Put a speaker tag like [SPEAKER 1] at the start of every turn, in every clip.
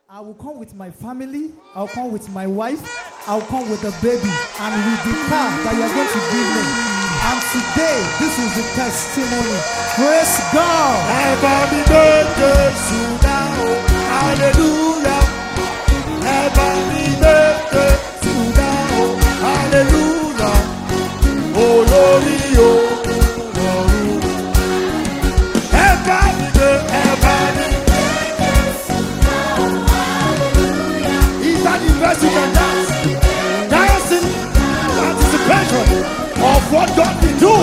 [SPEAKER 1] I will come with my family, I'll come with my wife, I'll come with the baby, and with the car that you're going to give me. And today, this is the testimony. Praise God.
[SPEAKER 2] Happy birthday to now. Hallelujah. Happy birthday to now. Hallelujah. Oh, glory, oh. Happy birthday. Is that the best you can dance? Dancing anticipation of what God will do.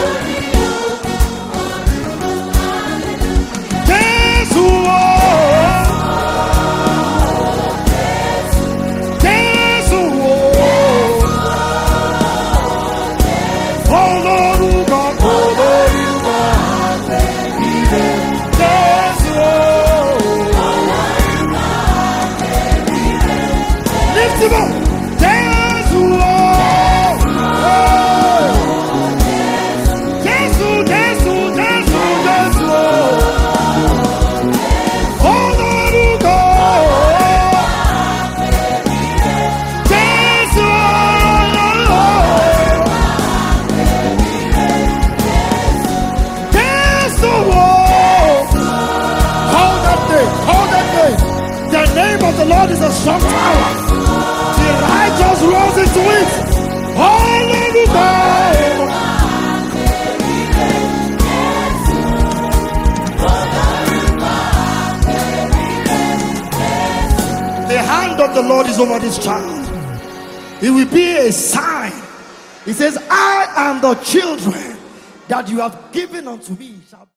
[SPEAKER 2] The Lord is a strong tower. The righteous runs into it. Hallelujah. The hand of the Lord is over this child. It will be a sign. He says, I am the children that you have given unto me.